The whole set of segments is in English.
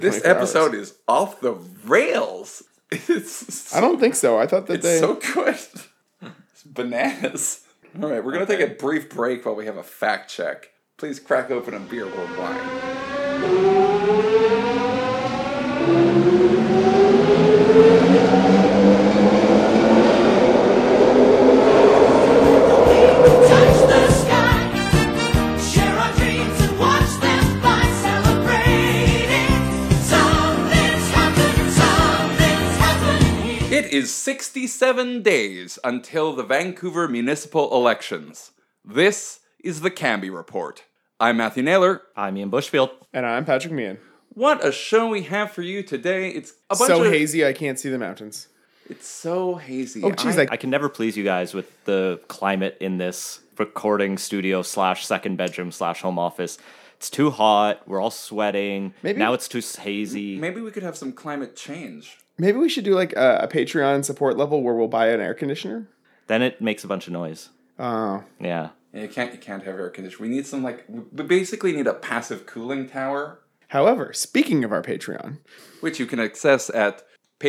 This episode is off the rails. I don't think so. I thought that it's so good. It's bananas. All right, we're going to take a brief break while we have a fact check. Please crack open a beer or wine. It is 67 days until the Vancouver municipal elections. This is the Cambie Report. I'm Matthew Naylor. I'm Ian Bushfield. And I'm Patrick Meehan. What a show we have for you today. It's a bunch so of... hazy I can't see the mountains. It's so hazy. Oh, geez, I can never please you guys with the climate in this recording studio / second bedroom / home office. It's too hot. We're all sweating. Now it's too hazy. Maybe we could have some climate change. Maybe we should do like a Patreon support level where we'll buy an air conditioner. Then it makes a bunch of noise. Oh. Yeah. You can't have air conditioning. We need some we basically need a passive cooling tower. However, speaking of our Patreon, which you can access at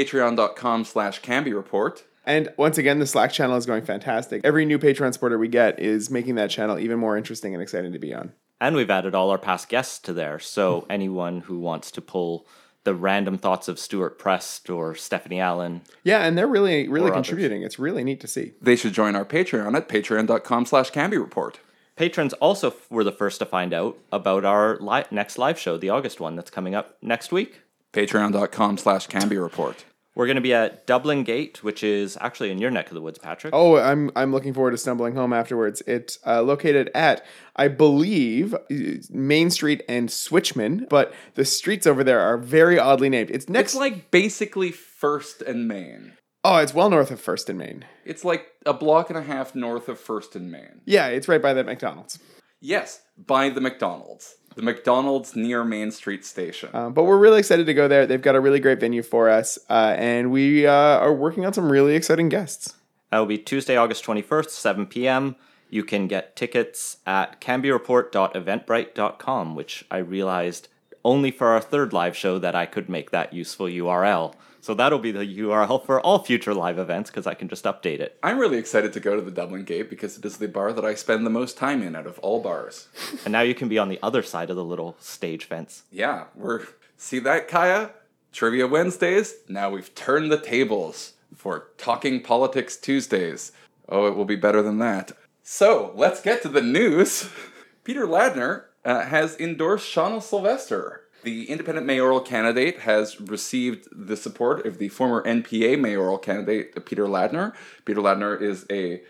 patreon.com/Cambie Report. And once again, the Slack channel is going fantastic. Every new Patreon supporter we get is making that channel even more interesting and exciting to be on. And we've added all our past guests to there. So anyone who wants to pull the random thoughts of Stuart Prest or Stephanie Allen. Yeah, and they're really contributing. Others. It's really neat to see. They should join our Patreon at patreon.com/Cambie Report. Patrons also were the first to find out about our next live show, the August one that's coming up next week. Patreon.com/Cambie Report. We're going to be at Dublin Gate, which is actually in your neck of the woods, Patrick. Oh, I'm looking forward to stumbling home afterwards. It's located at, I believe, Main Street and Switchman, but the streets over there are very oddly named. It's like basically First and Main. Oh, it's well north of First and Main. It's like a block and a half north of First and Main. Yeah, it's right by the McDonald's. Yes, by the McDonald's. The McDonald's near Main Street Station. But we're really excited to go there. They've got a really great venue for us, and we are working on some really exciting guests. That will be Tuesday, August 21st, 7 p.m. You can get tickets at cambiereport.eventbrite.com, which I realized only for our third live show that I could make that useful URL. So that'll be the URL for all future live events because I can just update it. I'm really excited to go to the Dublin Gate because it is the bar that I spend the most time in out of all bars. And now you can be on the other side of the little stage fence. Yeah, see that, Kaya? Trivia Wednesdays? Now we've turned the tables for Talking Politics Tuesdays. Oh, it will be better than that. So, let's get to the news. Peter Ladner has endorsed Shauna Sylvester. The independent mayoral candidate has received the support of the former NPA mayoral candidate, Peter Ladner. Peter Ladner is a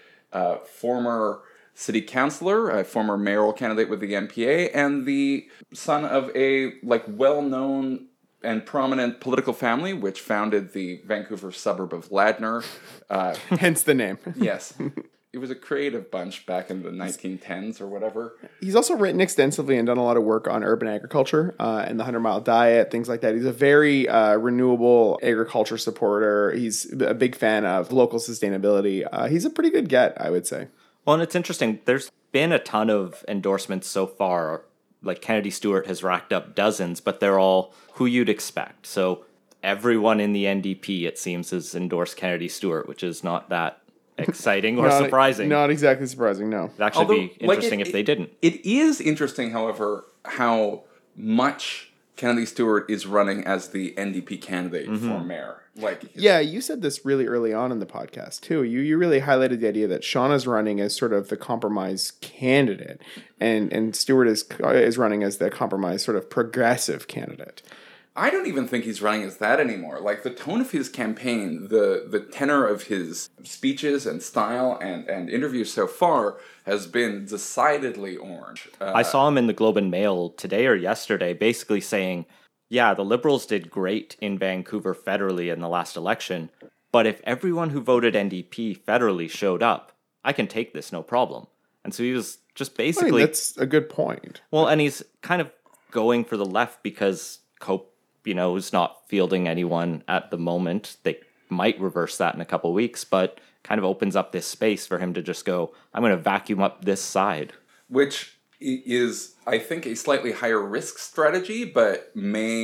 former city councillor, a former mayoral candidate with the NPA, and the son of a well-known and prominent political family, which founded the Vancouver suburb of Ladner. Hence the name. Yes. It was a creative bunch back in the 1910s or whatever. He's also written extensively and done a lot of work on urban agriculture and the 100-mile diet, things like that. He's a very renewable agriculture supporter. He's a big fan of local sustainability. He's a pretty good get, I would say. Well, and it's interesting. There's been a ton of endorsements so far. Like Kennedy Stewart has racked up dozens, but they're all who you'd expect. So everyone in the NDP, it seems, has endorsed Kennedy Stewart, which is not that exciting or surprising. Not exactly surprising, no. It'd actually be interesting if they didn't. It is interesting, however, how much Kennedy Stewart is running as the NDP candidate for mayor. Yeah, you said this really early on in the podcast, too. You really highlighted the idea that Shauna's running as sort of the compromise candidate, and Stewart is running as the compromise sort of progressive candidate. I don't even think he's running as that anymore. Like, the tone of his campaign, the tenor of his speeches and style and interviews so far has been decidedly orange. I saw him in the Globe and Mail today or yesterday basically saying, yeah, the Liberals did great in Vancouver federally in the last election, but if everyone who voted NDP federally showed up, I can take this no problem. And so he was just basically... that's a good point. Well, and he's kind of going for the left because Cope, is not fielding anyone at the moment. They might reverse that in a couple of weeks, but kind of opens up this space for him to just go, I'm going to vacuum up this side. Which is, I think, a slightly higher risk strategy, but may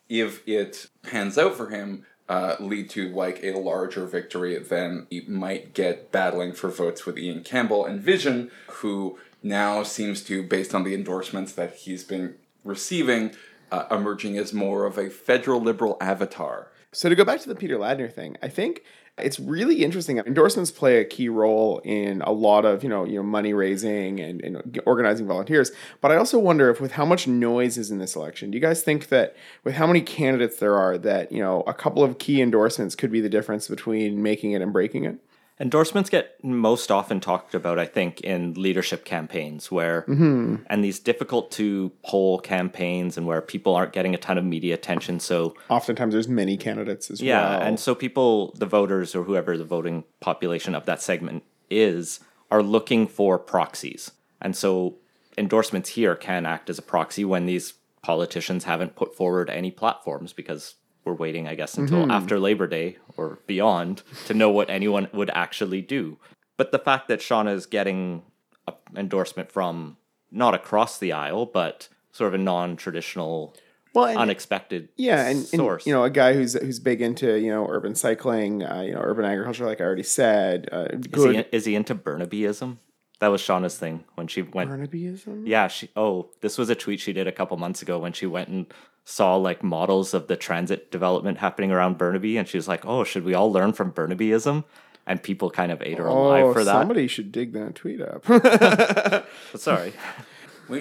if it pans out for him, lead to like a larger victory than he might get battling for votes with Ian Campbell and Vision, who now seems to, based on the endorsements that he's been receiving, emerging as more of a federal liberal avatar. So to go back to the Peter Ladner thing, I think it's really interesting. Endorsements play a key role in a lot of, money raising and organizing volunteers. But I also wonder if with how much noise is in this election, do you guys think that with how many candidates there are that, a couple of key endorsements could be the difference between making it and breaking it? Endorsements get most often talked about, I think, in leadership campaigns and these difficult to poll campaigns and where people aren't getting a ton of media attention. So oftentimes there's many candidates as well. Yeah, and so people, the voters or whoever the voting population of that segment is, are looking for proxies. And so endorsements here can act as a proxy when these politicians haven't put forward any platforms, because we're waiting, I guess, until after Labor Day or beyond to know what anyone would actually do. But the fact that Shauna is getting an endorsement from not across the aisle, but sort of a non-traditional, unexpected source. And a guy who's big into urban cycling, urban agriculture, like I already said. Is he into Burnabyism? That was Shauna's thing when she went. Burnabyism? Yeah. This was a tweet she did a couple months ago when she went and saw like models of the transit development happening around Burnaby, and she was like, "Oh, should we all learn from Burnabyism?" And people kind of ate her alive for that. Somebody should dig that tweet up. Sorry. We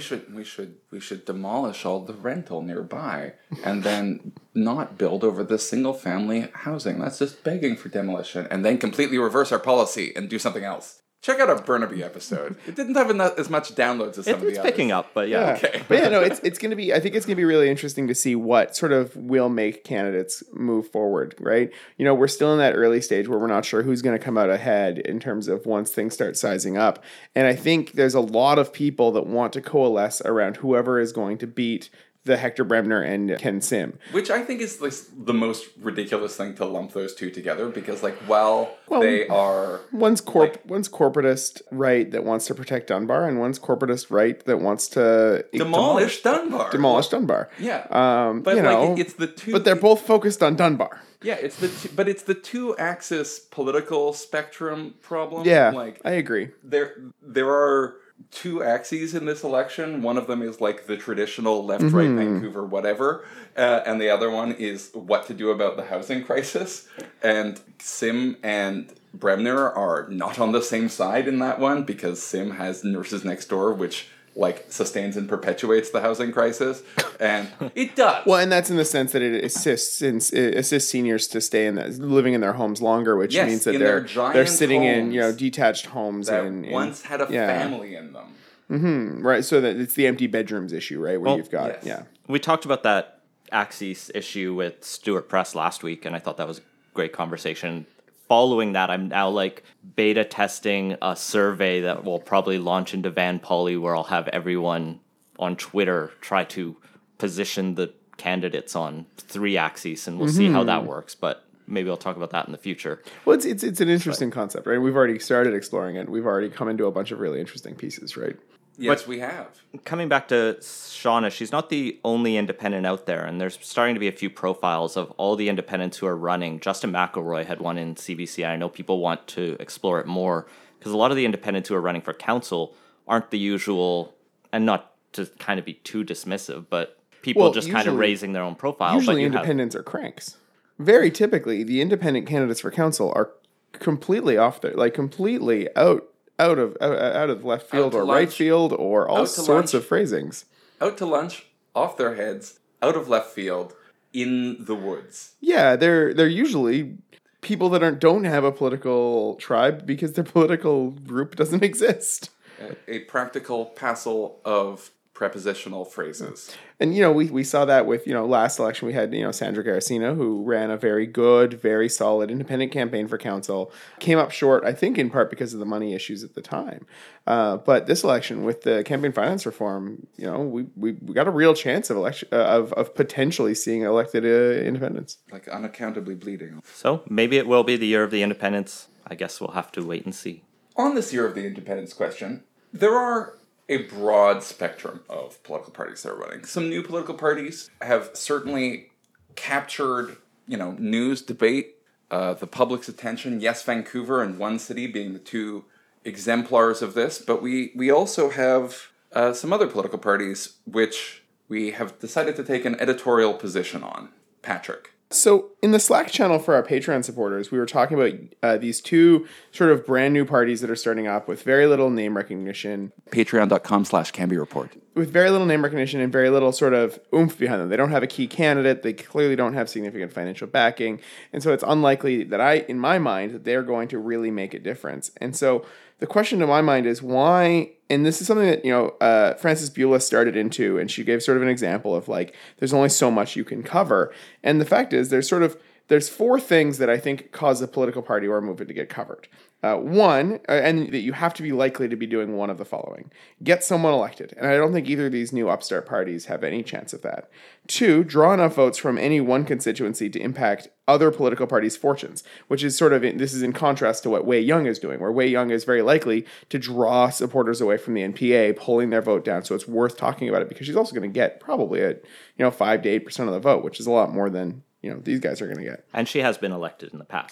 should demolish all the rental nearby and then not build over the single family housing. That's just begging for demolition, and then completely reverse our policy and do something else. Check out our Burnaby episode. It didn't have as much downloads as some of the others. It's picking up, but yeah. Okay. But yeah, no, it's going to be, I think it's going to be really interesting to see what sort of will make candidates move forward, right? We're still in that early stage where we're not sure who's going to come out ahead in terms of once things start sizing up. And I think there's a lot of people that want to coalesce around whoever is going to beat the Hector Bremner and Ken Sim. Which I think is the most ridiculous thing to lump those two together, because they are... One's corporatist right that wants to protect Dunbar, and one's corporatist right that wants to... Demolish Dunbar. Demolish Dunbar. Yeah. It's the two... But they're both focused on Dunbar. Yeah, it's the two-axis political spectrum problem. Yeah, I agree. There are two axes in this election. One of them is like the traditional left-right Vancouver whatever, and the other one is what to do about the housing crisis. And Sim and Bremner are not on the same side in that one, because Sim has Nurses Next Door, which sustains and perpetuates the housing crisis, and it does. Well, and that's in the sense that it assists seniors to stay living in their homes longer, which means that they're sitting in detached homes that once had a family in them. Mm-hmm. Right, so that it's the empty bedrooms issue, right? Where you've got We talked about that axis issue with Stuart Press last week, and I thought that was a great conversation. Following that, I'm now beta testing a survey that will probably launch into Van Poly, where I'll have everyone on Twitter try to position the candidates on three axes, and we'll see how that works. But maybe I'll talk about that in the future. Well, it's an interesting concept, right? We've already started exploring it. We've already come into a bunch of really interesting pieces, right? Yes, we have. Coming back to Shauna, she's not the only independent out there, and there's starting to be a few profiles of all the independents who are running. Justin McElroy had one in CBC. I know people want to explore it more, because a lot of the independents who are running for council aren't the usual, and not to kind of be too dismissive, but people just kind of raising their own profile. Usually independents are cranks. Very typically, the independent candidates for council are completely off there, completely out of left field or right field or all sorts of phrasings. Out to lunch, off their heads, out of left field, in the woods. Yeah, they're usually people that don't have a political tribe because their political group doesn't exist. A practical passel of prepositional phrases. And, we saw that with, last election we had, Sandra Garacino, who ran a very good, very solid independent campaign for council, came up short, I think in part because of the money issues at the time. But this election with the campaign finance reform, we got a real chance of potentially seeing elected independents. Unaccountably bleeding. So maybe it will be the year of the independents. I guess we'll have to wait and see. On this year of the independents question, there are a broad spectrum of political parties that are running. Some new political parties have certainly captured, news debate, the public's attention. Yes, Vancouver and One City being the two exemplars of this, but we also have some other political parties which we have decided to take an editorial position on. Patrick. So in the Slack channel for our Patreon supporters, we were talking about these two sort of brand new parties that are starting up with very little name recognition. Patreon.com/Cambie Report. With very little name recognition and very little sort of oomph behind them. They don't have a key candidate. They clearly don't have significant financial backing. And so it's unlikely that in my mind, that they're going to really make a difference. And so the question to my mind is why, and this is something that, Frances Beulah started into, and she gave sort of an example of like, there's only so much you can cover. And the fact is there's four things that I think cause a political party or a movement to get covered. One, and that you have to be likely to be doing one of the following. Get someone elected. And I don't think either of these new upstart parties have any chance of that. Two, draw enough votes from any one constituency to impact other political parties' fortunes, which is this is in contrast to what Wei Young is doing, where Wei Young is very likely to draw supporters away from the NPA, pulling their vote down. So it's worth talking about it because she's also going to get probably 5 to 8% of the vote, which is a lot more than these guys are going to get. And she has been elected in the past.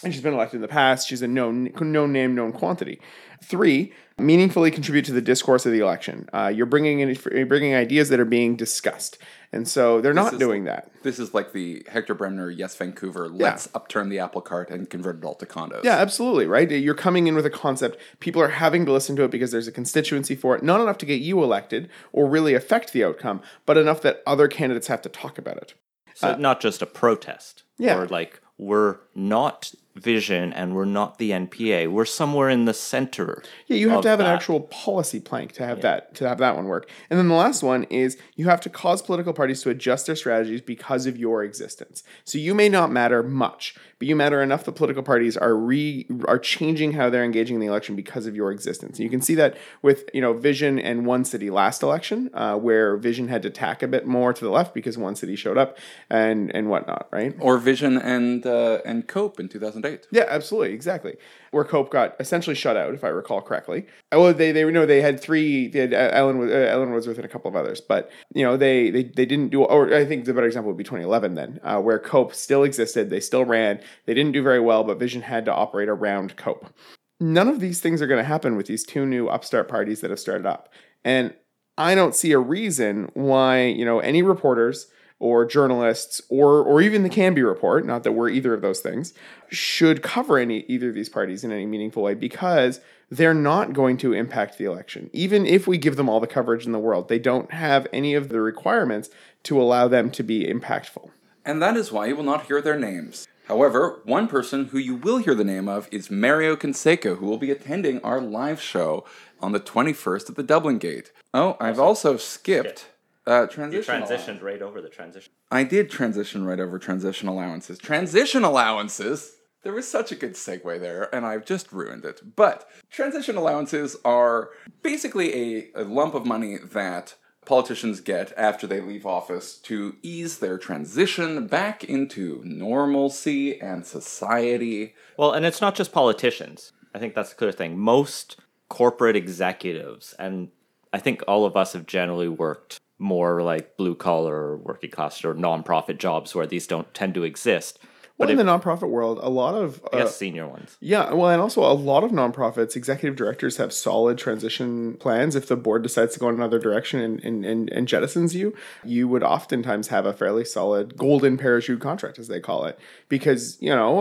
She's a known name, known quantity. Three, meaningfully contribute to the discourse of the election. You're bringing ideas that are being discussed. And so they're not doing that. This is like the Hector Bremner, Yes Vancouver, let's upturn the apple cart and convert it all to condos. Yeah, absolutely, right? You're coming in with a concept. People are having to listen to it because there's a constituency for it. Not enough to get you elected or really affect the outcome, but enough that other candidates have to talk about it. So not just a protest. Yeah. Or like, we're not Vision and we're not the NPA. We're somewhere in the center. Yeah, you have to have an actual policy plank to have that one work. And then the last one is you have to cause political parties to adjust their strategies because of your existence. So you may not matter much, but you matter enough that political parties are changing how they're engaging in the election because of your existence. And you can see that with Vision and One City last election, where Vision had to tack a bit more to the left because One City showed up and whatnot, right? Or Vision and Cope in 2008. Yeah, absolutely, exactly. Where Cope got essentially shut out, if I recall correctly. Well, they had three. They had Ellen Woodsworth and a couple of others, but they didn't do. Or I think the better example would be 2011 then, where Cope still existed. They still ran. They didn't do very well, but Vision had to operate around Cope. None of these things are going to happen with these two new upstart parties that have started up, and I don't see a reason why any reporters or journalists, or even the Cambie Report, not that we're either of those things, should cover either of these parties in any meaningful way because they're not going to impact the election. Even if we give them all the coverage in the world, they don't have any of the requirements to allow them to be impactful. And that is why you will not hear their names. However, one person who you will hear the name of is Mario Canseco, who will be attending our live show on the 21st at the Dublin Gate. Oh, I've also skipped... transition. You transitioned right over the transition. I did transition right over transition allowances. Transition allowances? There was such a good segue there, and I've just ruined it. But transition allowances are basically a lump of money that politicians get after they leave office to ease their transition back into normalcy and society. Well, and it's not just politicians. I think that's a clear thing. Most corporate executives, and I think all of us have generally worked more like blue collar or working class or nonprofit jobs where these don't tend to exist. Well, in the nonprofit world, a lot of... senior ones. Yeah, well, and also a lot of nonprofits, executive directors have solid transition plans. If the board decides to go in another direction and jettisons you, you would oftentimes have a fairly solid golden parachute contract, as they call it. Because,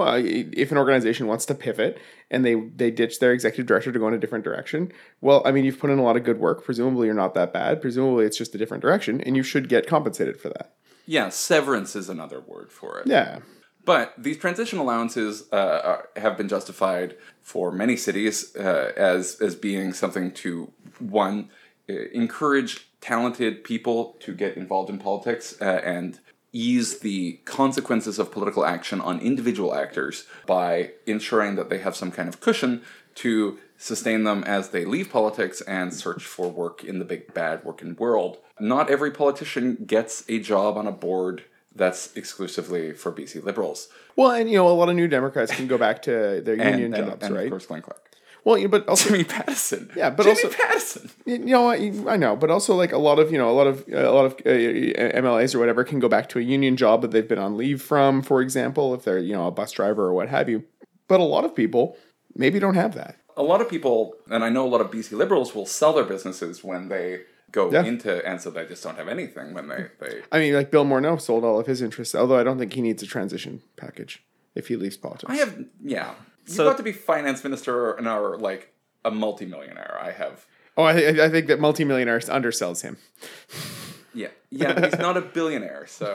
if an organization wants to pivot and they ditch their executive director to go in a different direction, well, I mean, you've put in a lot of good work. Presumably you're not that bad. Presumably it's just a different direction, and you should get compensated for that. Yeah, severance is another word for it. Yeah. But these transition allowances have been justified for many cities as being something to, one, encourage talented people to get involved in politics and ease the consequences of political action on individual actors by ensuring that they have some kind of cushion to sustain them as they leave politics and search for work in the big bad working world. Not every politician gets a job on a board that's exclusively for BC Liberals. Well, and a lot of New Democrats can go back to their union jobs, and right? of course, Glenn Clark. Well, but also Jimmy Pattison. Yeah, but Jimmy also Pattison. you know what, I know, but also like a lot of MLAs or whatever can go back to a union job that they've been on leave from, for example, if they're a bus driver or what have you. But a lot of people maybe don't have that. A lot of people, and I know a lot of BC Liberals will sell their businesses when they go into, and so they just don't have anything when they. I mean, like Bill Morneau sold all of his interests, although I don't think he needs a transition package if he leaves politics. You've got to be finance minister and are like a multimillionaire. I think that multimillionaires undersells him. Yeah, but he's not a billionaire, so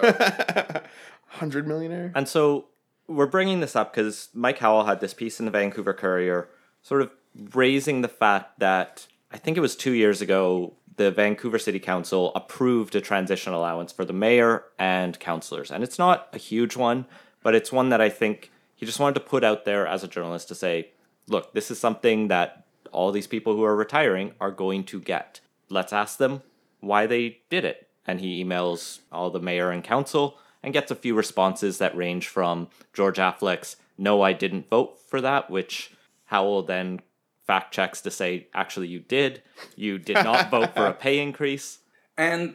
100 millionaire. And so we're bringing this up because Mike Howell had this piece in the Vancouver Courier, sort of raising the fact that I think it was 2 years ago, the Vancouver City Council approved a transition allowance for the mayor and councillors. And it's not a huge one, but it's one that I think he just wanted to put out there as a journalist to say, look, this is something that all these people who are retiring are going to get. Let's ask them why they did it. And he emails all the mayor and council and gets a few responses that range from George Affleck's, no, I didn't vote for that, which Howell then fact checks to say, actually, you did. You did not vote for a pay increase. And,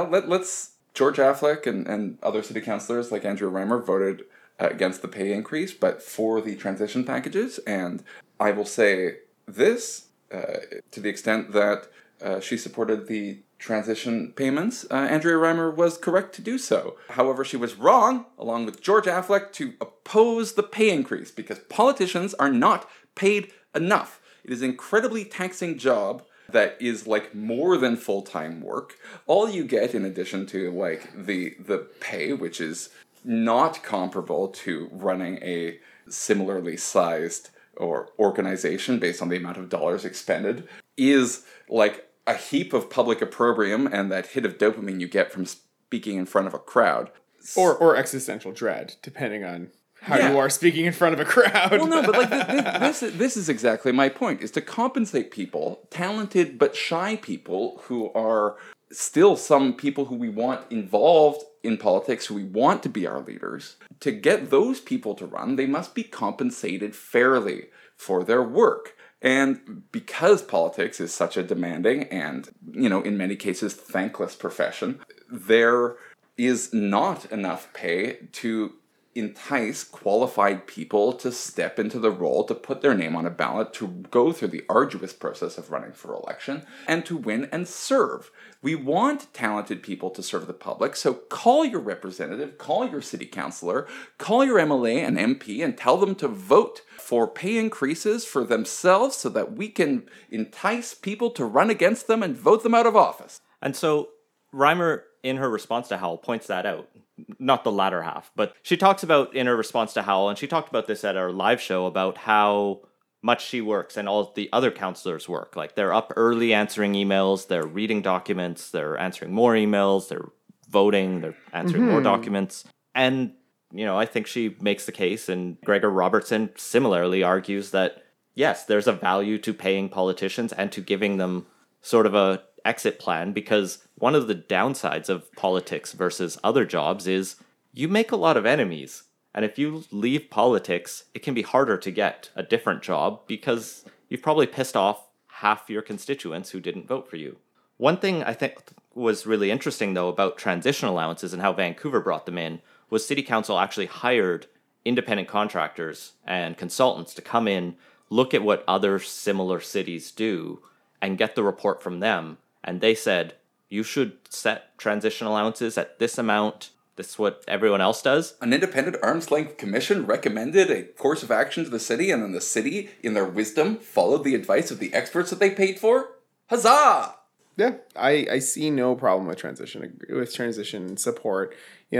let's George Affleck and other city councillors like Andrew Reimer voted against the pay increase, but for the transition packages. And I will say this, to the extent that she supported the transition payments, Andrea Reimer was correct to do so. However, she was wrong, along with George Affleck, to oppose the pay increase because politicians are not paid enough. It is an incredibly taxing job that is like more than full-time work. All you get in addition to like the pay, which is not comparable to running a similarly sized or organization based on the amount of dollars expended, is like a heap of public opprobrium and that hit of dopamine you get from speaking in front of a crowd. Or existential dread, depending on how you are speaking in front of a crowd. Well, no, but like this is exactly my point, is to compensate people, talented but shy people who are still some people who we want involved in politics, who we want to be our leaders. To get those people to run, they must be compensated fairly for their work. And because politics is such a demanding and, in many cases, thankless profession, there is not enough pay to entice qualified people to step into the role, to put their name on a ballot, to go through the arduous process of running for election, and to win and serve. We want talented people to serve the public, so call your representative, call your city councillor, call your MLA and MP, and tell them to vote for pay increases for themselves so that we can entice people to run against them and vote them out of office. And so Reimer, in her response to Howell, points that out. Not the latter half, but she talks about in her response to Howell, and she talked about this at our live show, about how much she works and all the other counselors work. Like, they're up early answering emails, they're reading documents, they're answering more emails, they're voting, they're answering more documents. And, I think she makes the case, and Gregor Robertson similarly argues that, yes, there's a value to paying politicians and to giving them sort of a exit plan, because one of the downsides of politics versus other jobs is you make a lot of enemies. And if you leave politics, it can be harder to get a different job because you've probably pissed off half your constituents who didn't vote for you. One thing I think was really interesting, though, about transition allowances and how Vancouver brought them in was City Council actually hired independent contractors and consultants to come in, look at what other similar cities do, and get the report from them. And they said, you should set transition allowances at this amount. This is what everyone else does. An independent arm's-length commission recommended a course of action to the city, and then the city, in their wisdom, followed the advice of the experts that they paid for? Huzzah! Yeah, I see no problem with transition support.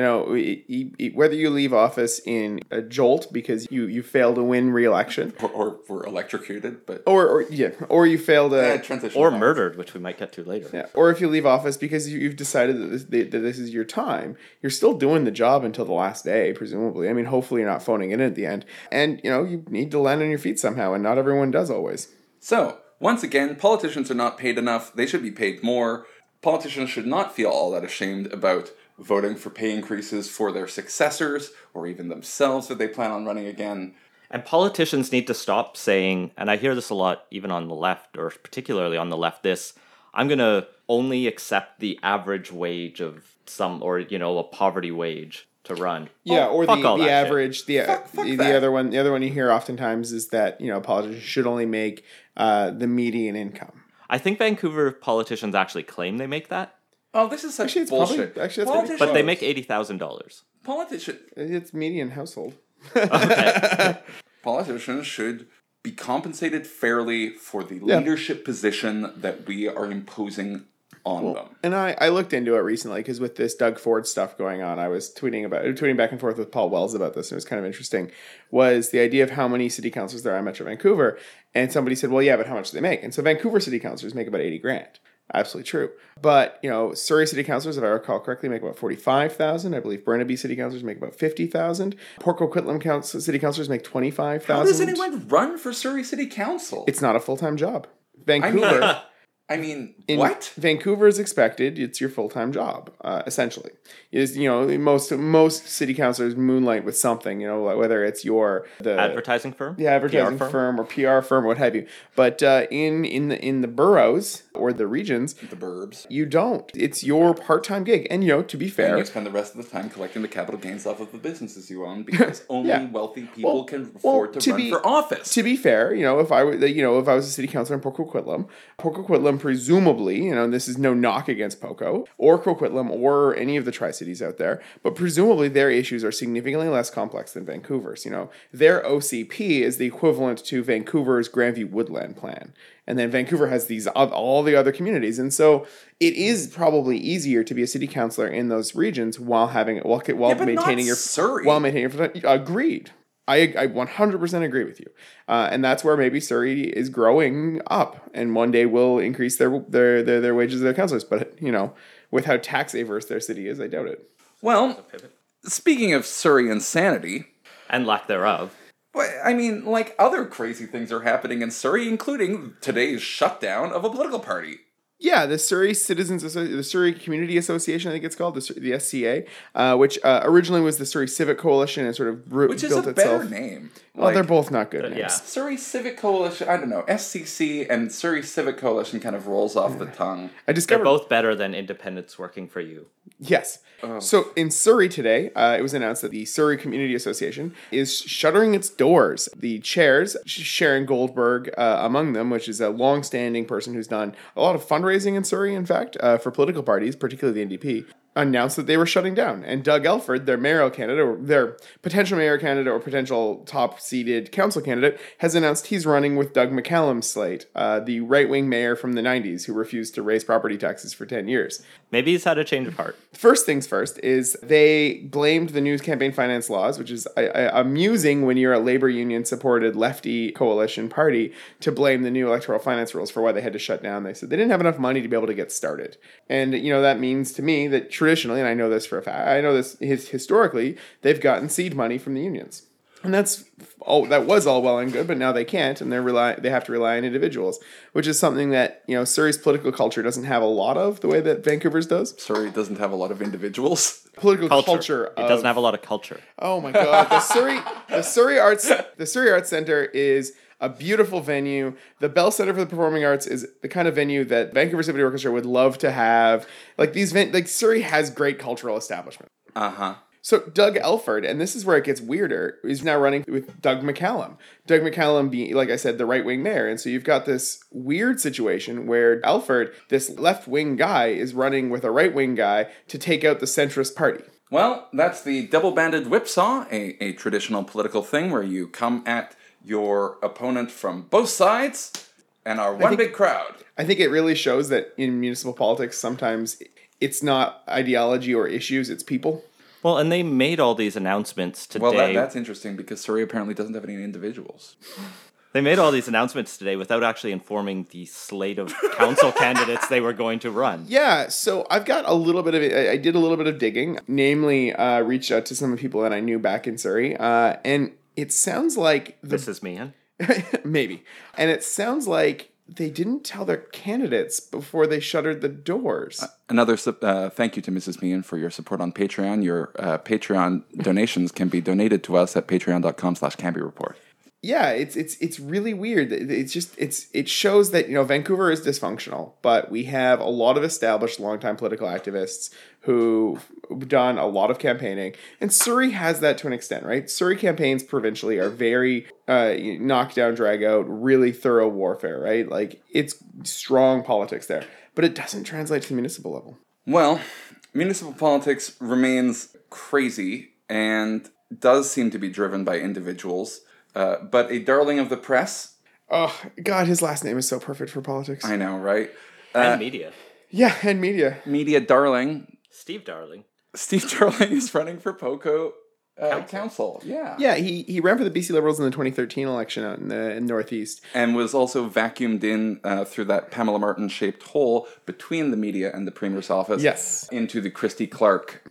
Whether you leave office in a jolt because you fail to win re-election, or were electrocuted, but or you fail to transition, or murdered, which we might get to later. Yeah, or if you leave office because you've decided that this is your time, you're still doing the job until the last day, presumably. I mean, hopefully you're not phoning it in at the end, and you need to land on your feet somehow, and not everyone does always. So, once again, politicians are not paid enough. They should be paid more. Politicians should not feel all that ashamed about voting for pay increases for their successors or even themselves if they plan on running again. And politicians need to stop saying, and I hear this a lot even on the left, or particularly on the left, I'm going to only accept the average wage of some, or, a poverty wage to run. Yeah, or the average, Fuck the that. other one you hear oftentimes is that, politicians should only make the median income. I think Vancouver politicians actually claim they make that, Oh, this is such Actually, it's bullshit. probably- actually, that's pretty Politicians- but they make $80,000. It's median household. Politicians should be compensated fairly for the leadership position that we are imposing on them. And I looked into it recently because with this Doug Ford stuff going on, I was tweeting back and forth with Paul Wells about this, and it was kind of interesting, was the idea of how many city councilors there are in Metro Vancouver. And somebody said, well, yeah, but how much do they make? And so Vancouver city councilors make about $80,000. Absolutely true. But, Surrey city councilors, if I recall correctly, make about $45,000. I believe Burnaby city councilors make about $50,000. Port Coquitlam city councilors make $25,000. How does anyone run for Surrey City Council? It's not a full-time job. Vancouver... What? Vancouver is expected. It's your full-time job, essentially. Most city councilors moonlight with something. Whether it's the Advertising firm? the advertising PR firm or PR firm, or what have you. But in the boroughs or the regions, The burbs. you don't. It's your part-time gig, and to be And fair, you spend the rest of the time collecting the capital gains off of the businesses you own because only Yeah. wealthy people Well- can well, afford to to run be- for office. To be fair, if I was a city councilor in Port Coquitlam presumably, this is no knock against POCO or Coquitlam or any of the Tri-Cities out there, but presumably their issues are significantly less complex than Vancouver's. Their OCP is the equivalent to Vancouver's Grandview Woodland Plan. And then Vancouver has all the other communities. And so it is probably easier to be a city councilor in those regions while but maintaining not Surrey. Agreed. I 100% agree with you. And that's where maybe Surrey is growing up and one day will increase their wages of their councillors. But, with how tax averse their city is, I doubt it. Well, speaking of Surrey insanity, And lack thereof. like other crazy things are happening in Surrey, including today's shutdown of a political party. Yeah, the Surrey the Surrey Community Association, I think it's called, the SCA, which originally was the Surrey Civic Coalition and sort of Which is built a itself. better name. Well, they're both not good names. yeah. Surrey Civic Coalition, I don't know, SCC and Surrey Civic Coalition kind of rolls off the tongue. I They're discovered both better than independents working for you. Yes. So in Surrey today, it was announced that the Surrey Community Association is shuttering its doors. The chairs, Sharon Goldberg among them, which is a long-standing person who's done a lot of fundraising in Surrey, in fact, for political parties, particularly the NDP, announced that they were shutting down. And Doug Elford, their mayoral candidate, or their potential mayor candidate or potential top-seeded council candidate, has announced he's running with Doug McCallum's slate, the right-wing mayor from the 90s who refused to raise property taxes for 10 years. Maybe he's had a change of heart. First things first is they blamed the new campaign finance laws, which is amusing when you're a labor union supported lefty coalition party, to blame the new electoral finance rules for why they had to shut down. They said they didn't have enough money to be able to get started. And, that means to me that traditionally, and I know this for a fact, I know this historically, they've gotten seed money from the unions. And that was all well and good, but now they can't, and they have to rely on individuals, which is something that Surrey's political culture doesn't have a lot of the way that Vancouver's does. Surrey doesn't have a lot of individuals. Political culture. It doesn't have a lot of culture. Oh my God, the Surrey Arts Center is a beautiful venue. The Bell Center for the Performing Arts is the kind of venue that Vancouver Symphony Orchestra would love to have. Surrey has great cultural establishment. So Doug Elford, and this is where it gets weirder, is now running with Doug McCallum. Doug McCallum being, like I said, the right-wing mayor. And so you've got this weird situation where Elford, this left-wing guy, is running with a right-wing guy to take out the centrist party. Well, that's the double-banded whipsaw, a traditional political thing where you come at your opponent from both sides and are one big crowd. I think it really shows that in municipal politics, sometimes it's not ideology or issues, it's people. Well, and they made all these announcements today. Well, that's interesting because Surrey apparently doesn't have any individuals. They made all these announcements today without actually informing the slate of council candidates they were going to run. Yeah, so I did a little bit of digging, namely reached out to some of the people that I knew back in Surrey, and it sounds like... This is me, Maybe. And it sounds like they didn't tell their candidates before they shuttered the doors. Another thank you to Mrs. Meehan for your support on Patreon. Your Patreon donations can be donated to us at patreon.com/CanbyReport. Yeah, it's really weird. It shows that Vancouver is dysfunctional, but we have a lot of established longtime political activists who've done a lot of campaigning, and Surrey has that to an extent, right? Surrey campaigns provincially are very knock down, drag out, really thorough warfare, right? Like it's strong politics there, but it doesn't translate to the municipal level. Well, municipal politics remains crazy and does seem to be driven by individuals. But a darling of the press. Oh, God, his last name is so perfect for politics. I know, right? And media. Yeah, and media. Media darling. Steve Darling. Steve Darling is running for Poco Council. Yeah. Yeah, he ran for the BC Liberals in the 2013 election out in the Northeast. And was also vacuumed in through that Pamela Martin-shaped hole between the media and the Premier's office. Yes. Into the Christy Clark,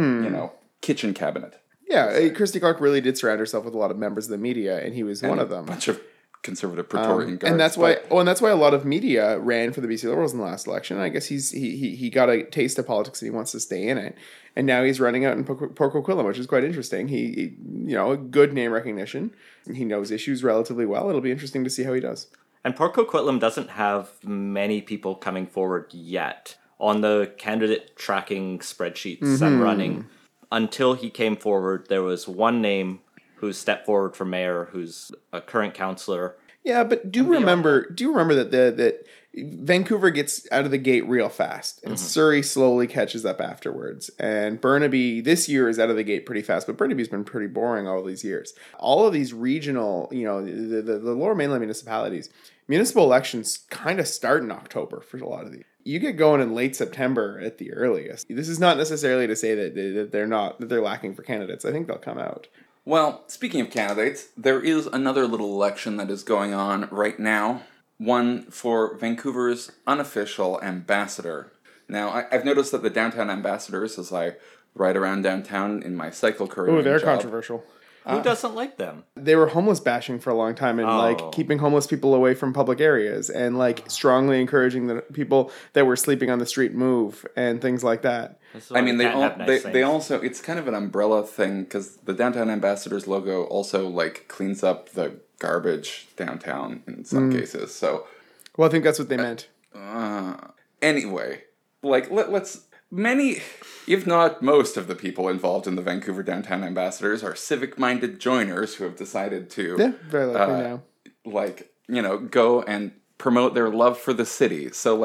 kitchen cabinet. Yeah, Christy Clark really did surround herself with a lot of members of the media, and he was one of them. A bunch of conservative Praetorian guards. And that's why a lot of media ran for the BC Liberals in the last election. I guess he got a taste of politics and he wants to stay in it. And now he's running out in Port Coquitlam, which is quite interesting. He a good name recognition. He knows issues relatively well. It'll be interesting to see how he does. And Port Coquitlam doesn't have many people coming forward yet on the candidate tracking spreadsheets I'm running. Until he came forward, there was one name who stepped forward for mayor, who's a current councillor. Yeah, but do you remember that Vancouver gets out of the gate real fast, and Surrey slowly catches up afterwards. And Burnaby this year is out of the gate pretty fast, but Burnaby's been pretty boring all these years. All of these regional, the Lower Mainland municipalities, municipal elections kind of start in October for a lot of these. You get going in late September at the earliest. This is not necessarily to say that they're lacking for candidates. I think they'll come out. Well, speaking of candidates, there is another little election that is going on right now. One for Vancouver's unofficial ambassador. Now, I've noticed that the downtown ambassadors, as I ride around downtown in my cycle courier they're job, controversial. Who doesn't like them? They were homeless bashing for a long time and keeping homeless people away from public areas and strongly encouraging the people that were sleeping on the street move and things like that. I mean, they also, it's kind of an umbrella thing because the downtown ambassadors logo also cleans up the garbage downtown in some cases. So, well, I think that's what they meant. Anyway, let's. Many, if not most, of the people involved in the Vancouver Downtown Ambassadors are civic-minded joiners who have decided to, very likely now, go and promote their love for the city. So,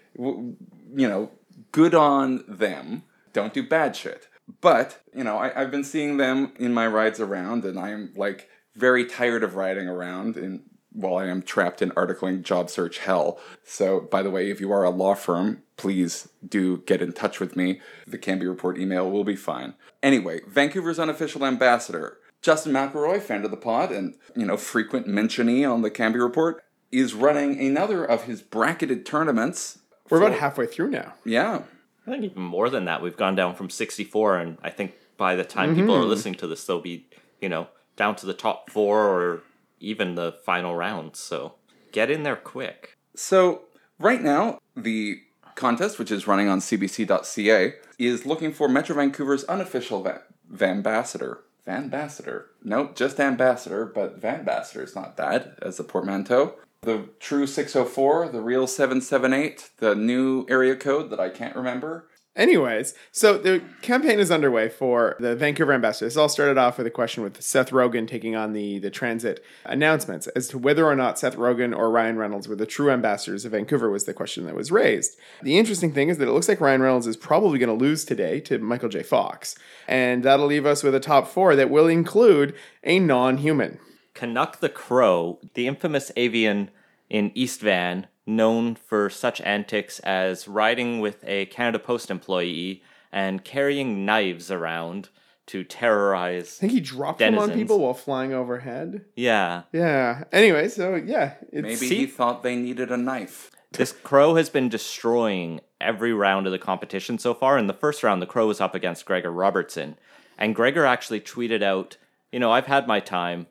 good on them. Don't do bad shit. But, I've been seeing them in my rides around, and I'm, very tired of riding around while I am trapped in articling job search hell. So, by the way, if you are a law firm, please do get in touch with me. The Canby Report email will be fine. Anyway, Vancouver's unofficial ambassador, Justin McElroy, friend of the pod and, frequent mentionee on the Canby Report, is running another of his bracketed tournaments. We're about halfway through now. Yeah. I think even more than that. We've gone down from 64, and I think by the time people are listening to this, they'll be, down to the top 4 or even the final round. So get in there quick. So right now, the contest, which is running on cbc.ca, is looking for Metro Vancouver's unofficial Vanbassador. Vanbassador. Nope, just ambassador, but Vanbassador is not bad as a portmanteau. The true 604, the real 778, the new area code that I can't remember. Anyways, so the campaign is underway for the Vancouver ambassador. This all started off with a question with Seth Rogen taking on the transit announcements as to whether or not Seth Rogen or Ryan Reynolds were the true ambassadors of Vancouver was the question that was raised. The interesting thing is that it looks like Ryan Reynolds is probably going to lose today to Michael J. Fox. And that'll leave us with a top 4 that will include a non-human. Canuck the Crow, the infamous avian in East Van, known for such antics as riding with a Canada Post employee and carrying knives around to terrorize I think he dropped denizens. them on people while flying overhead. Yeah. Yeah. Anyway, so yeah. Maybe he thought they needed a knife. This Crow has been destroying every round of the competition so far. In the first round, the Crow was up against Gregor Robertson. And Gregor actually tweeted out, I've had my time.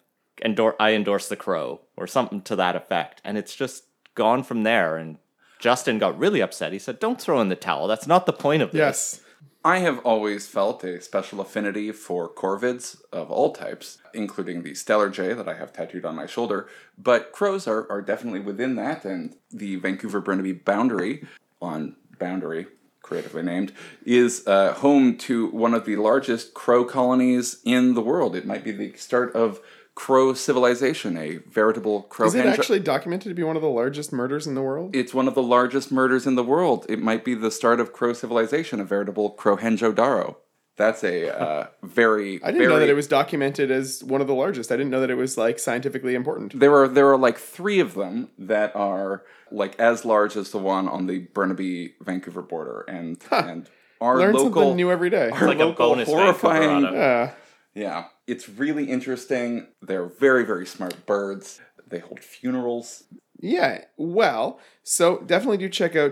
I endorse the Crow, or something to that effect. And it's just gone from there. And Justin got really upset. He said, don't throw in the towel. That's not the point of this. Yes. I have always felt a special affinity for corvids of all types, including the Stellar Jay that I have tattooed on my shoulder, but crows are definitely within that, and the Vancouver-Burnaby boundary, on Boundary, creatively named, is home to one of the largest crow colonies in the world. It might be the start of crow civilization, a veritable crow. Is it actually documented to be one of the largest murders in the world? It's one of the largest murders in the world. It might be the start of crow civilization, a veritable Crohenjo-Daro. That's a very. I didn't know that it was documented as one of the largest. I didn't know that it was like scientifically important. There are like 3 of them that are like as large as the one on the Burnaby Vancouver border, and our Learn local something new every day. our like a local bonus horrifying. Vancouverado. Yeah, it's really interesting. They're very, very smart birds. They hold funerals. Yeah, well, so definitely do check out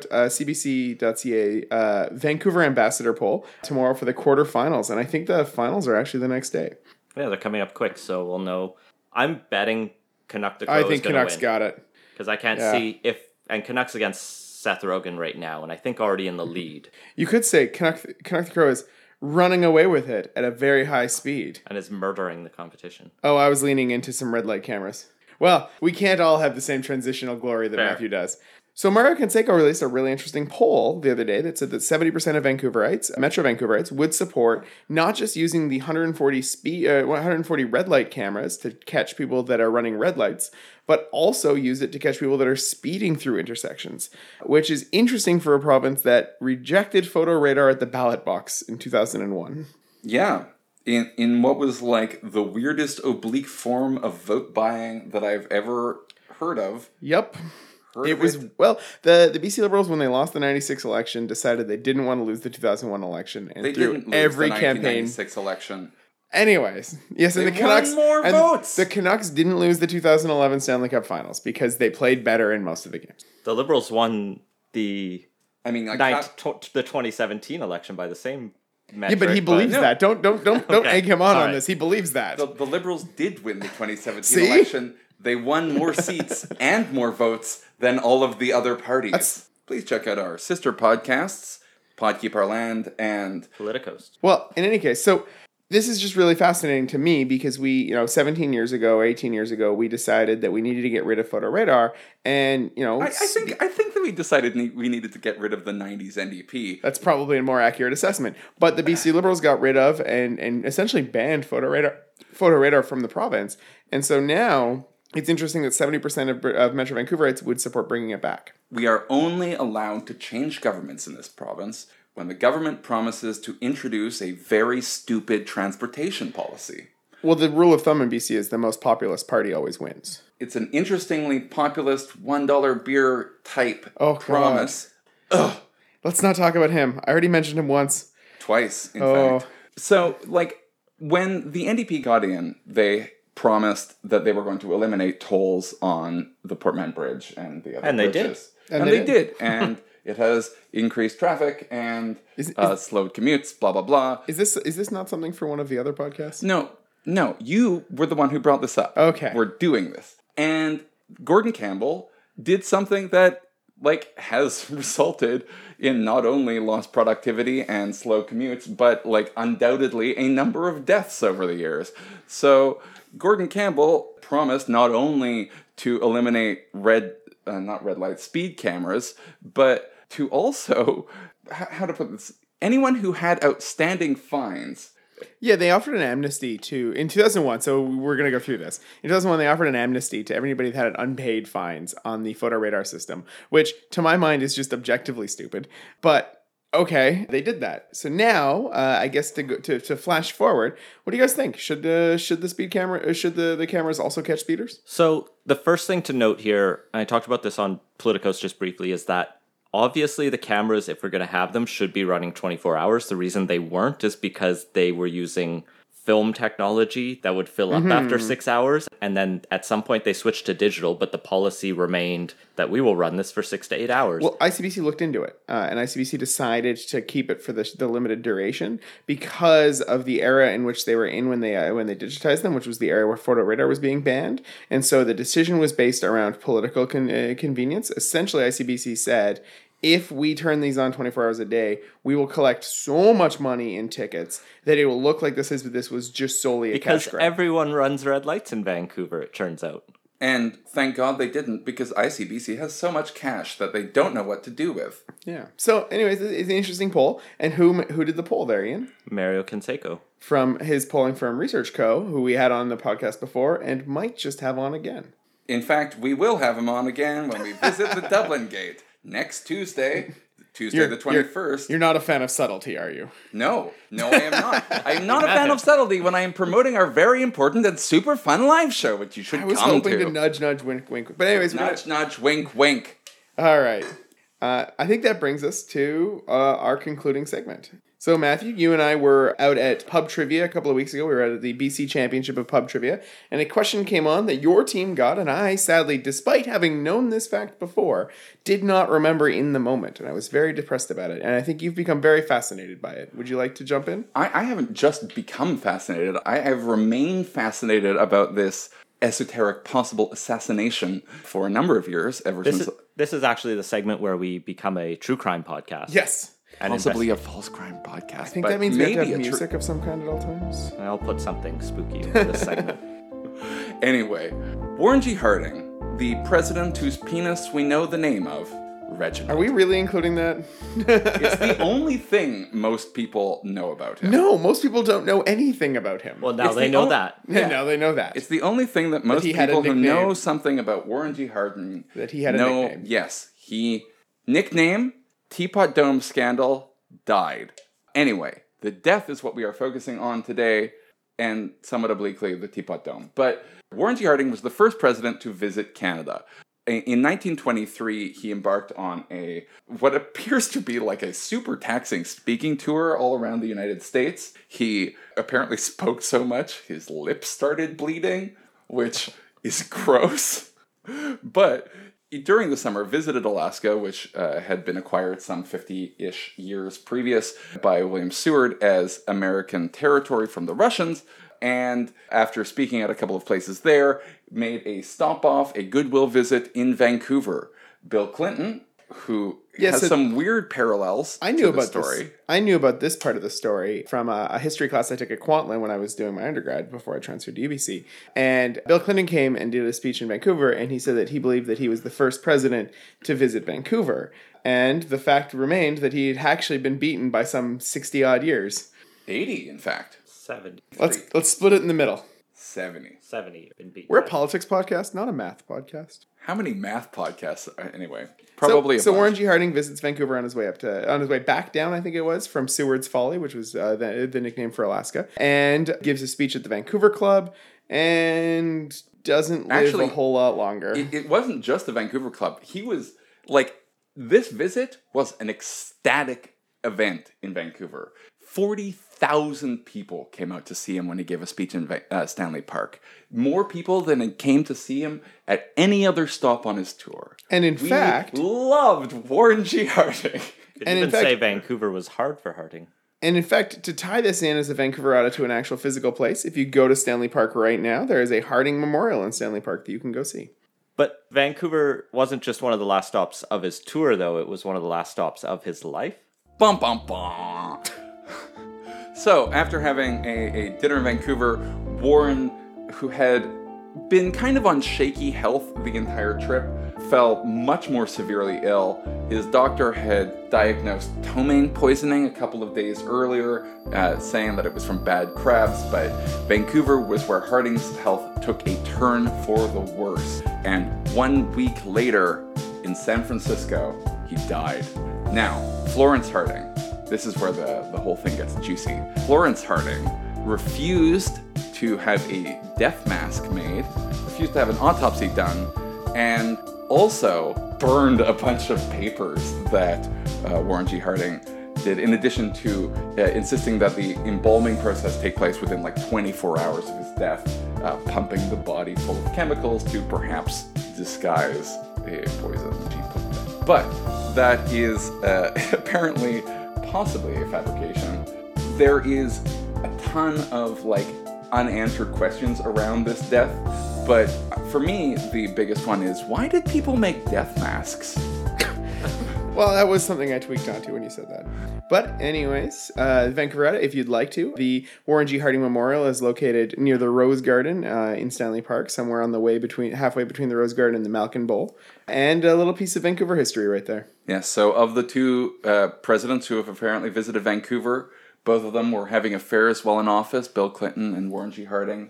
cbc.ca Vancouver Ambassador poll tomorrow for the quarterfinals, and I think the finals are actually the next day. Yeah, they're coming up quick, so we'll know. I'm betting Canuck the Crow I is think going to Canucks win. got it. Because I can't see if... And Canucks against Seth Rogen right now, and I think already in the lead. You could say Canuck the Crow is running away with it at a very high speed. And is murdering the competition. Oh, I was leaning into some red light cameras. Well, we can't all have the same transitional glory that Fair. Matthew does. So Mario Canseco released a really interesting poll the other day that said that 70% of Vancouverites, Metro Vancouverites, would support not just using the 140 red light cameras to catch people that are running red lights, but also use it to catch people that are speeding through intersections, which is interesting for a province that rejected photo radar at the ballot box in 2001. Yeah. In what was like the weirdest oblique form of vote buying that I've ever heard of. Yep. It was, well, the BC Liberals, when they lost the 96 election, decided they didn't want to lose the 2001 election. And They through didn't lose every the campaign. 1996 election. Anyways, yes, and They the Canucks won more and votes. The Canucks didn't lose the 2011 Stanley Cup Finals because they played better in most of the games. The Liberals won the I mean, like, the 2017 election by the same metric. Yeah, but he believes no. that. Don't Okay, egg him on all on right. this. He believes that. the Liberals did win the 2017 See? election. They won more seats and more votes than all of the other parties. Please check out our sister podcasts, Pod Keep Our Land and... Politicos. Well, in any case, so this is just really fascinating to me because we, 17 years ago, 18 years ago, we decided that we needed to get rid of photo radar, and I think that we decided we needed to get rid of the 90s NDP. that's probably a more accurate assessment. But the BC Liberals got rid of and essentially banned photo radar from the province, and so now it's interesting that 70% of Metro Vancouverites would support bringing it back. We are only allowed to change governments in this province when the government promises to introduce a very stupid transportation policy. Well, the rule of thumb in BC is the most populist party always wins. It's an interestingly populist $1 beer type promise. Ugh. Let's not talk about him. I already mentioned him once. Twice, in fact. So, like, when the NDP got in, they promised that they were going to eliminate tolls on the Portman Bridge and the other And they bridges. did. And they did. And it has increased traffic and slowed commutes, blah, blah, blah. Is this not something for one of the other podcasts? No, you were the one who brought this up. Okay. We're doing this. And Gordon Campbell did something that, like, has resulted in not only lost productivity and slow commutes, but, like, undoubtedly a number of deaths over the years. So Gordon Campbell promised not only to eliminate not red light, speed cameras, but to also, how to put this, anyone who had outstanding fines. Yeah, they offered an amnesty in 2001, so we're going to go through this. In 2001, they offered an amnesty to everybody that had unpaid fines on the photo radar system, which, to my mind, is just objectively stupid. But, okay, they did that. So now, I guess to flash forward, what do you guys think? Should the cameras also catch speeders? So the first thing to note here, and I talked about this on Politicos just briefly, is that obviously the cameras, if we're going to have them, should be running 24 hours. The reason they weren't is because they were using film technology that would fill up after 6 hours. And then at some point they switched to digital, but the policy remained that we will run this for 6 to 8 hours. Well, ICBC looked into it, and ICBC decided to keep it for the limited duration because of the era in which they were in when they digitized them, which was the era where photo radar was being banned. And so the decision was based around political convenience. Essentially, ICBC said, if we turn these on 24 hours a day, we will collect so much money in tickets that it will look like this was just solely a cash Because grab. everyone runs red lights in Vancouver, it turns out. And thank God they didn't, because ICBC has so much cash that they don't know what to do with. Yeah. So, anyways, it's an interesting poll. And who did the poll there, Ian? Mario Canseco. From his polling firm Research Co., who we had on the podcast before and might just have on again. In fact, we will have him on again when we visit the Dublin Gate next Tuesday, the 21st. You're not a fan of subtlety, are you? No, I am not. I am not a fan of subtlety when I am promoting our very important and super fun live show, which you should come to. I was hoping to nudge, nudge, wink, wink. But anyways, nudge, wink, wink. All right. I think that brings us to our concluding segment. So, Matthew, you and I were out at Pub Trivia a couple of weeks ago. We were at the BC Championship of Pub Trivia, and a question came on that your team got, and I, sadly, despite having known this fact before, did not remember in the moment, and I was very depressed about it, and I think you've become very fascinated by it. Would you like to jump in? I haven't just become fascinated. I have remained fascinated about this esoteric possible assassination for a number of years, This is actually the segment where we become a true crime podcast. Yes. And possibly a false crime podcast. I think that means we have to have music of some kind at all times. I'll put something spooky into this segment. Anyway, Warren G. Harding, the president whose penis we know the name of, Reginald. Are we really including that? It's the only thing most people know about him. No, most people don't know anything about him. Well, now they know that. Yeah, now they know that. It's the only thing that most people who know something about Warren G. Harding that he had a nickname. Yes, nickname, Teapot Dome scandal, died. Anyway, the death is what we are focusing on today, and somewhat obliquely, the Teapot Dome. But Warren G. Harding was the first president to visit Canada. In 1923, he embarked on what appears to be like a super taxing speaking tour all around the United States. He apparently spoke so much, his lips started bleeding, which is gross. But during the summer, visited Alaska, which had been acquired some 50-ish years previous by William Seward as American territory from the Russians, and after speaking at a couple of places there, made a stop-off, a goodwill visit in Vancouver. Bill Clinton, who has some weird parallels to the story. I knew about this part of the story from a history class I took at Kwantlen when I was doing my undergrad before I transferred to UBC. And Bill Clinton came and did a speech in Vancouver, and he said that he believed that he was the first president to visit Vancouver. And the fact remained that he had actually been beaten by some 60-odd years. 80, in fact. 70. Let's split it in the middle. 70. 70 been beaten. We're a politics podcast, not a math podcast. How many math podcasts? Anyway, probably. So Warren G. Harding visits Vancouver on his way back down, I think it was, from Seward's Folly, which was the nickname for Alaska, and gives a speech at the Vancouver Club, and doesn't live a whole lot longer. It wasn't just the Vancouver Club. He was this visit was an ecstatic event in Vancouver. 40,000 people came out to see him when he gave a speech in Stanley Park. More people than came to see him at any other stop on his tour. And in fact, loved Warren G. Harding. Did even say Vancouver was hard for Harding. And in fact, to tie this in as a Vancouverata to an actual physical place, if you go to Stanley Park right now, there is a Harding Memorial in Stanley Park that you can go see. But Vancouver wasn't just one of the last stops of his tour, though. It was one of the last stops of his life. Bum, bum, bum. So, after having a dinner in Vancouver, Warren, who had been kind of on shaky health the entire trip, fell much more severely ill. His doctor had diagnosed ptomaine poisoning a couple of days earlier, saying that it was from bad crabs, but Vancouver was where Harding's health took a turn for the worse. And 1 week later, in San Francisco, he died. Now, Florence Harding. This is where the whole thing gets juicy. Florence Harding refused to have a death mask made, refused to have an autopsy done, and also burned a bunch of papers that Warren G. Harding did, in addition to insisting that the embalming process take place within 24 hours of his death, pumping the body full of chemicals to perhaps disguise a poison. But that is apparently possibly a fabrication. There is a ton of unanswered questions around this death, but for me the biggest one is, why did people make death masks? Well, that was something I tweaked onto when you said that. But anyways, Vancouveretta, if you'd like to, the Warren G. Harding Memorial is located near the Rose Garden in Stanley Park, somewhere on the way halfway between the Rose Garden and the Malkin Bowl, and a little piece of Vancouver history right there. Yeah, so of the two presidents who have apparently visited Vancouver, both of them were having affairs while in office, Bill Clinton and Warren G. Harding.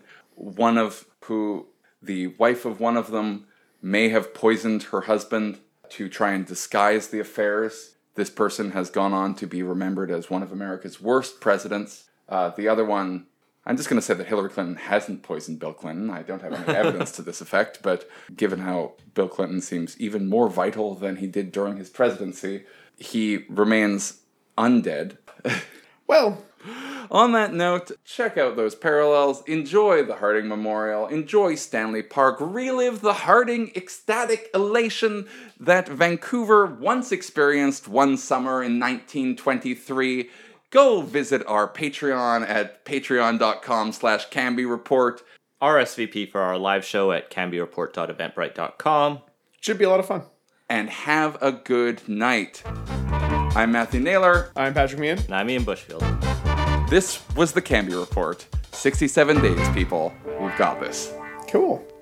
The wife of one of them may have poisoned her husband to try and disguise the affairs. This person has gone on to be remembered as one of America's worst presidents. The other one, I'm just going to say that Hillary Clinton hasn't poisoned Bill Clinton. I don't have any evidence to this effect, but given how Bill Clinton seems even more vital than he did during his presidency, he remains undead. Well, on that note, check out those parallels, enjoy the Harding Memorial, enjoy Stanley Park, relive the Harding ecstatic elation that Vancouver once experienced one summer in 1923. Go visit our Patreon at patreon.com/CanbyReport. RSVP for our live show at canbyreport.eventbrite.com. Should be a lot of fun. And have a good night. I'm Matthew Naylor. I'm Patrick Meehan. And I'm Ian Bushfield. This was the Canby Report. 67 days, people. We've got this. Cool.